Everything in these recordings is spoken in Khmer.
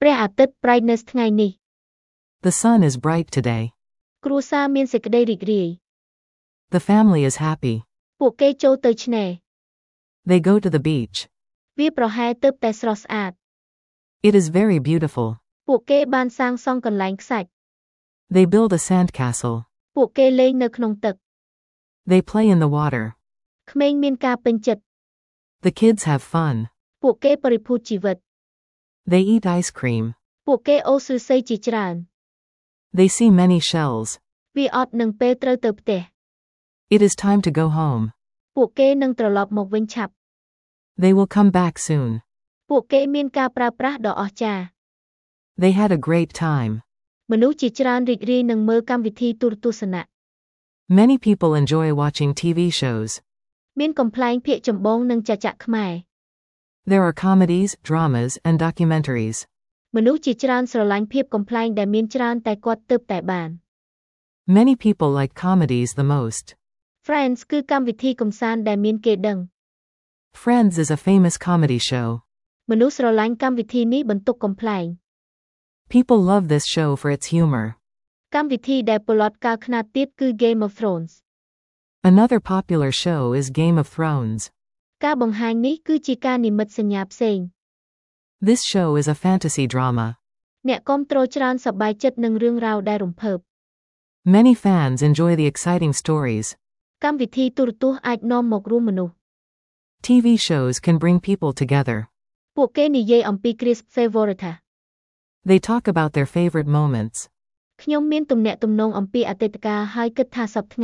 ព្រះអាទិត្យ brightness ថ្ងៃនេះ The sun is bright today. គ្រួសារមានសេចក្តីរីករាយ The family is happy. ពួកគេចូលទៅឆ្នេរ They go to the beach. វាប្រហែលទើបតែស្រស់ស្អាត It is very beautiful. ពួកគេបានសាងសង់កន្លែងខ្សាច់ They build a sandcastle. ពួកគេលេងនៅក្នុងទឹក They play in the water. ក្មេងមានការពេញចិត្ត The kids have fun. ពួកគេបរិភោគជីវិត They eat ice cream. ពួកគេអូសឫស្សីជាច្រើន They see many shells. វាអត់នឹងពេលត្រូវទៅផ្ទះ It is time to go home. ពួកគេនឹងត្រឡប់មកវិញឆាប់ They will come back soon. ពួកគេមានការប្រើប្រាស់ដ៏អស្ចារ្យ They had a great time. មនុស្សជាច្រើនរីករាយនឹងមើលកម្មវិធីទូរទស្សនៈ Many people enjoy watching TV shows. មានកំប្លែងភាគចម្បងនិងចចាក់ខ្មែរ There are comedies, dramas, and documentaries. មនុស្សជាច្រើនស្រឡាញ់ភាពកំប្លែងដែលមានច្រើនតែគាត់ទើបតែបាន Many people like comedies the most. Friends គឺកម្មវិធីកម្សាន្តដែលមានគេដឹង Friends is a famous comedy show. មនុស្សស្រឡាញ់កម្មវិធីនេះបន្ទុកកំប្លែង People love this show for its humor. កម្មវិធីដែលពលរដ្ឋកាលខ្នាតទៀតគឺ Game of Thrones Another popular show is Game of Thrones. ការបង្ហាញនេះគឺជាការនិមិត្តសញ្ញាផ្សេង This show is a fantasy drama. អ្នកគាំទ្រច្រើនសប្បាយចិត្តនឹងរឿងរ៉ាវដែលរំភើប Many fans enjoy the exciting stories. កម្មវិធីទូរទស្សន៍អាចនាំមករួមមនុស្ស TV shows can bring people together. ពួកគេនិយាយអំពី Chris favorite They talk about their favorite moments. ខ្ញុំមានទំនាក់ទំនងអំពីអតីតកាលហើយគិតថាសប្តាហ៍ថ្ងៃ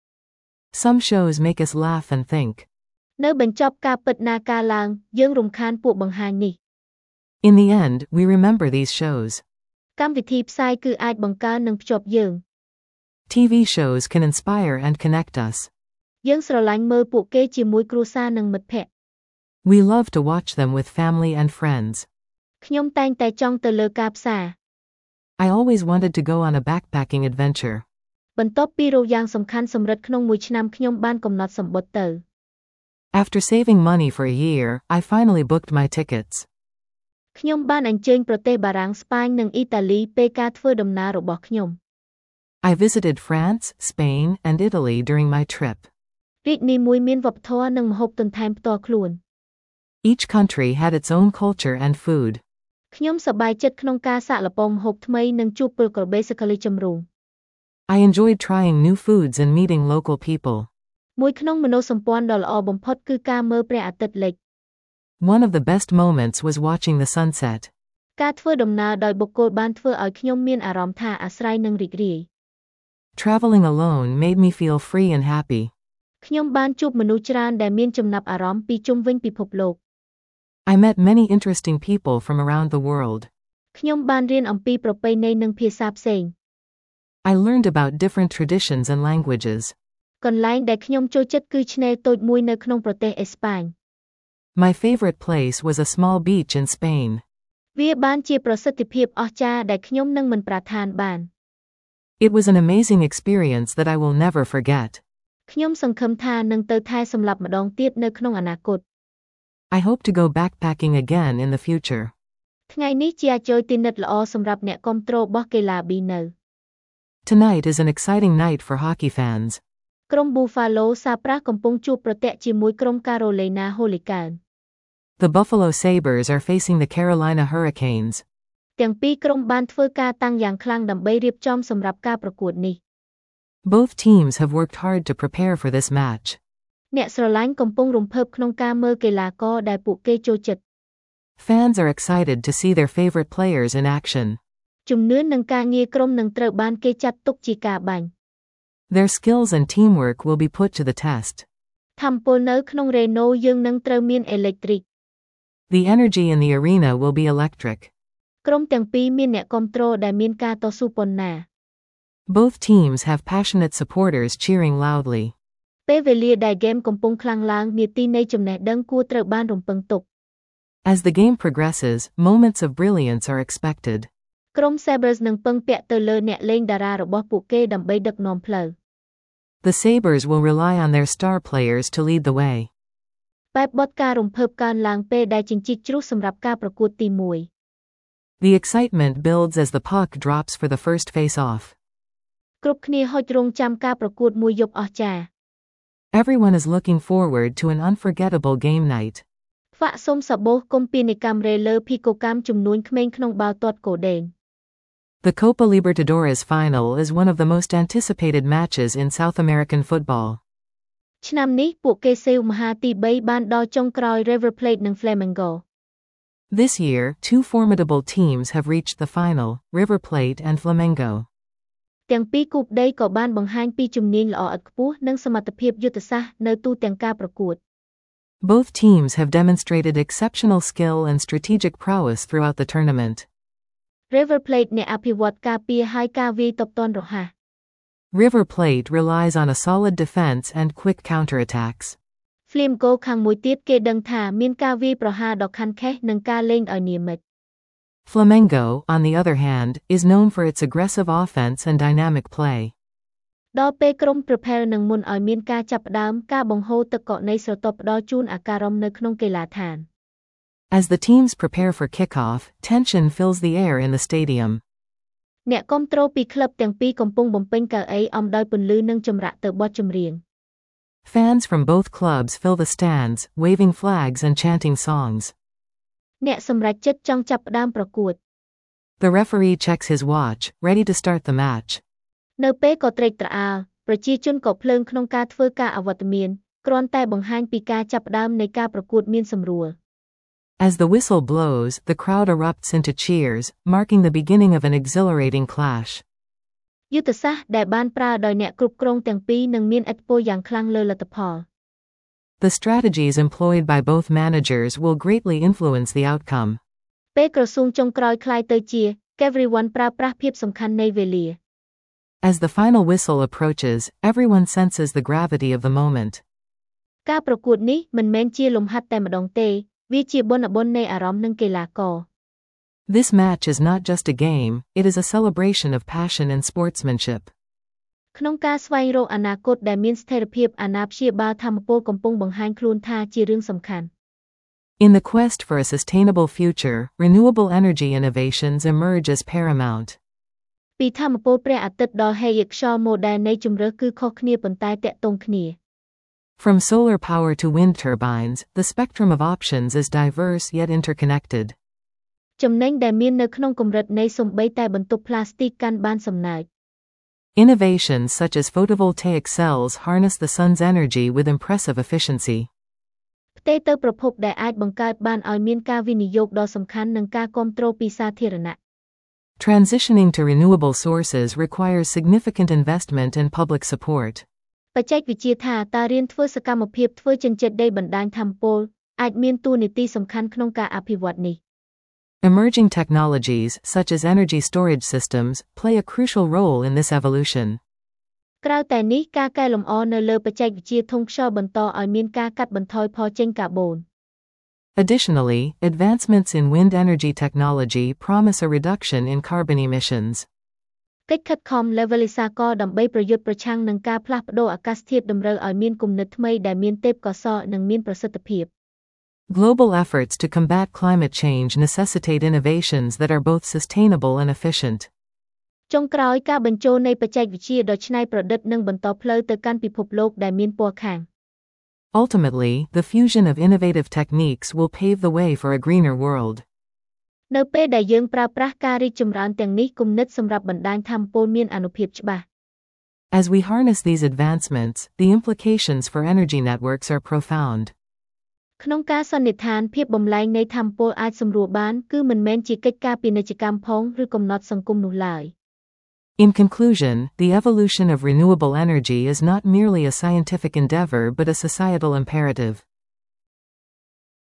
Some shows make us laugh and think. នៅបញ្ចប់ការពិតណាការឡើងយើងរំខានពួកបង្ហាញនេះ In the end, we remember these shows. កម្មវិធីផ្សាយគឺអាចបង្កើននិងភ្ជាប់យើង TV shows can inspire and connect us. យើងស្រឡាញ់មើលពួកគេជាមួយគ្រួសារនិងមិត្តភ័ក្តិ We love to watch them with family and friends. ខ្ញុំតែងតែចង់ទៅលើការផ្សារ I always wanted to go on a backpacking adventure. បន្ទាប់ពីរកយ៉ាងសំខាន់សម្រិតក្នុងមួយឆ្នាំខ្ញុំបានកំណត់សម្បត្តិទៅ After saving money for a year, I finally booked my tickets. ខ្ញុំបានអញ្ជើញប្រទេសបារាំងស្ប៉ាញនិងអ៊ីតាលីពេលការធ្វើដំណើររបស់ខ្ញុំ I visited France, Spain, and Italy during my trip. រាជនីមួយមានវប្បធម៌និងម្ហូបទន្ថែមផ្ទាល់ខ្លួន Each country had its own culture and food. ខ្ញុំសប្បាយចិត្តក្នុងការសាកល្បងម្ហូបថ្មីនិងជួបពលករ basically ចម្រុង I enjoyed trying new foods and meeting local people. មួយក្នុងមនោសម្ព័ន្ធដ៏ល្អបំផុតគឺការមើលព្រះអាទិត្យលិច One of the best moments was watching the sunset. ការធ្វើដំណើរដោយបុគ្គលបានធ្វើឲ្យខ្ញុំមានអារម្មណ៍ថាអាស្រ័យនិងរីករាយ Traveling alone made me feel free and happy. ខ្ញុំបានជួបមនុស្សច្រើនដែលមានចំណាប់អារម្មណ៍ពីជុំវិញពិភពលោក I met many interesting people from around the world. ខ្ញុំបានរៀនអំពីប្រពៃណីនិងភាសាផ្សេង I learned about different traditions and languages. កន្លែងដែលខ្ញុំចូលចិត្តគឺឆ្នេរតូចមួយនៅក្នុងប្រទេសអេស្ប៉ាញ My favorite place was a small beach in Spain. វាបានជាប្រសិទ្ធភាពអស្ចារ្យដែលខ្ញុំនឹងមិនប្រាថ្នានបាន It was an amazing experience that I will never forget. ខ្ញុំសង្ឃឹមថានឹងទៅថែសម្លាប់ម្ដងទៀតនៅក្នុងអនាគត I hope to go backpacking again in the future. ថ្ងៃនេះជាអជ័យទីនិតល្អសម្រាប់អ្នកគាំទ្ររបស់កីឡាប៊ីនៅ Tonight is an exciting night for hockey fans. ក្រុម Buffalo Sabres កំពុងជួបប្រទះជាមួយក្រុម Carolina Hurricanes The Buffalo Sabres are facing the Carolina Hurricanes. ទាំងពីរក្រុមបានធ្វើការតាំងយ៉ាងខ្លាំងដើម្បីរៀបចំសម្រាប់ការប្រកួតនេះ Both teams have worked hard to prepare for this match. អ្នកស្រឡាញ់កំពុងរំភើបក្នុងការមើលកីឡាករដែលពួកគេចូលចិត្ត Fans are excited to see their favorite players in action. ជំនឿនិងការងារក្រុមនឹងត្រូវបានគេចាត់ទុកជាការបាញ់ Their skills and teamwork will be put to the test. ថាមពលនៅក្នុងរេណូយើងនឹងត្រូវមានអេឡិចទ្រិក The energy in the arena will be electric. ក្រុមទាំងពីរមានអ្នកគាំទ្រដែលមានការតស៊ូប៉ុណ្ណា Both teams have passionate supporters cheering loudly. ពេលវេលាដែលហ្គេមកំពុងខ្លាំងឡើងនាទីនៃចំណេះដឹងគួរត្រូវបានរំពឹងទុក As the game progresses, moments of brilliance are expected. ក្រុម Sabres នឹងពឹងពាក់ទៅលើអ្នកលេងតារារបស់ពួកគេដើម្បីដឹកនាំផ្លូវ The Sabres will rely on their star players to lead the way. បែបបទការរំភើបកើនឡើងពេលដែលជញ្ជីកជ្រុះសម្រាប់ការប្រកួតទី1 The excitement builds as the puck drops for the first face-off. គ្រប់គ្នាហុចរង់ចាំការប្រកួតមួយយប់អស្ចារ្យ Everyone is looking forward to an unforgettable game night. ហ្វាក់សុំសាបូសគុំពីនៃកាំរេលើភីកូកាំជំនួញក្មេងក្នុងបាល់ទាត់កូដេង The Copa Libertadores final is one of the most anticipated matches in South American football. ឆ្នាំនេះពួកគេសេវមហាទី3បានដល់ចុងក្រោយ River Plate និង Flamengo. This year, two formidable teams have reached the final, River Plate and Flamengo. ទាំងពីរគូប្តីក៏បានបង្ហាញពីជំនាញល្អឥតខ្ពស់និងសមត្ថភាពយុទ្ធសាស្ត្រនៅទូទាំងការប្រកួត Both teams have demonstrated exceptional skill and strategic prowess throughout the tournament. River Plate អ្នកអភិវឌ្ឍការពារហើយការវាយតបតនរហ័ស River Plate relies on a solid defense and quick counterattacks. Flamengo ខាងមួយទៀតគេដឹងថាមានការវាយប្រហារដ៏ខាន់ខេះនិងការលេងឲ្យនិយមិត Flamengo, on the other hand, is known for its aggressive offense and dynamic play. ដល់ពេលក្រុម Prepare នឹងមុនឲ្យមានការចាប់ផ្ដើមការបង្ហូរទឹកកកនៃស្រទាប់ផ្ដល់ជូនអាការម្មណ៍នៅក្នុងកីឡាដ្ឋាន As the teams prepare for kickoff, tension fills the air in the stadium. អ្នកគាំទ្រពីក្លឹបទាំងពីរកំពុងបំពេញកៅអីអំដោយពន្លឺនិងចម្រាក់ទៅបទចម្រៀង Fans from both clubs fill the stands, waving flags and chanting songs. អ្នកសម្រេចចិត្តចង់ចាប់ផ្ដើមប្រកួត The referee checks his watch, ready to start the match. នៅពេលក៏ត្រេកត្រអាលប្រជាជនក៏ភ្លើងក្នុងការធ្វើការអវត្តមានគ្រាន់តែបង្ហាញពីការចាប់ផ្ដើមនៃការប្រកួតមានសម្រួល As the whistle blows, the crowd erupts into cheers, marking the beginning of an exhilarating clash. យុទ្ធសាស្ត្រដែលបានប្រើដោយអ្នកគ្រប់គ្រងទាំងពីរនឹងមានឥទ្ធិពលយ៉ាងខ្លាំងលើលទ្ធផល The strategies employed by both managers will greatly influence the outcome. ពេលក្រសួងចុងក្រោយคล้ายទៅជា everyone ប្រើប្រាស់ភាពសំខាន់នៃវេលា As the final whistle approaches, everyone senses the gravity of the moment. ការប្រកួតនេះមិនមែនជាលំហាត់តែម្ដងទេវាជាបុណ្យបុណ្យនៃអារម្មណ៍និងកីឡាករ This match is not just a game, it is a celebration of passion and sportsmanship. ក្នុងការស្វែងរកអនាគតដែលមានស្ថិរភាពអាណាព្យាបាលធម្មពលកំពុងបង្ហាញខ្លួនថាជារឿងសំខាន់ In the quest for a sustainable future, renewable energy innovations emerge as paramount. ពីធម្មពលព្រះអាទិត្យដល់ហេយខ្យល់ model នៃជម្រើសគឺខុសគ្នាប៉ុន្តែតាក់ទងគ្នា From solar power to wind turbines, the spectrum of options is diverse yet interconnected. ចំណេញដែលមាននៅក្នុងកម្រិតនៃសូម្បីតែបន្ទប់ផ្លាស្ទិកកាន់បានសំណើច Innovations such as photovoltaic cells harness the sun's energy with impressive efficiency. ផ្ទេរទៅប្រភពដែលអាចបង្កើតបានឲ្យមានការវិនិយោគដ៏សំខាន់និងការគាំទ្រពីសាធារណៈ Transitioning to renewable sources requires significant investment and public support. បច្ចេកវិទ្យាថាតើរៀនធ្វើសកម្មភាពធ្វើចិញ្ចឹមដីបណ្ដាញធម្មពលអាចមានតួនាទីសំខាន់ក្នុងការអភិវឌ្ឍនេះ Emerging technologies, such as energy storage systems, play a crucial role in this evolution. ក្រៅតែនេះការកែលម្អនៅលើបច្ចេកវិទ្យាធុងខ្យល់បន្តឲ្យមានការកាត់បន្ថយផលចេញកាបូន Additionally, advancements in wind energy technology promise a reduction in carbon emissions. កិច្ចខិតខំ Levelisa ដើម្បីប្រយុទ្ធប្រឆាំងនឹងការផ្លាស់ប្ដូរអាកាសធាតុតម្រូវឲ្យមានគំនិតថ្មីដែលមានទេពកោសល្យនិងមានប្រសិទ្ធភាព Global efforts to combat climate change necessitate innovations that are both sustainable and efficient. ចុងក្រោយការបញ្ចូលនៃបច្ចេកវិទ្យាដ៏ច្នៃប្រឌិតនឹងបន្តផ្លូវទៅកាន់ពិភពលោកដែលមានពណ៌ខាង Ultimately, the fusion of innovative techniques will pave the way for a greener world. នៅពេលដែលយើងប្រើប្រាស់ការរីកចម្រើនទាំងនេះគំនិតសម្រាប់បណ្ដាញធម្មពលមានអានុភាពច្បាស់ As we harness these advancements, the implications for energy networks are profound. ក្នុងការសន្និដ្ឋានភាពបំលែងនៃធម្មពលអាចសម្រួលបានគឺមិនមែនជាកិច្ចការពាណិជ្ជកម្មផងឬកំណត់សង្គមនោះឡើយ In conclusion, the evolution of renewable energy is not merely a scientific endeavor but a societal imperative.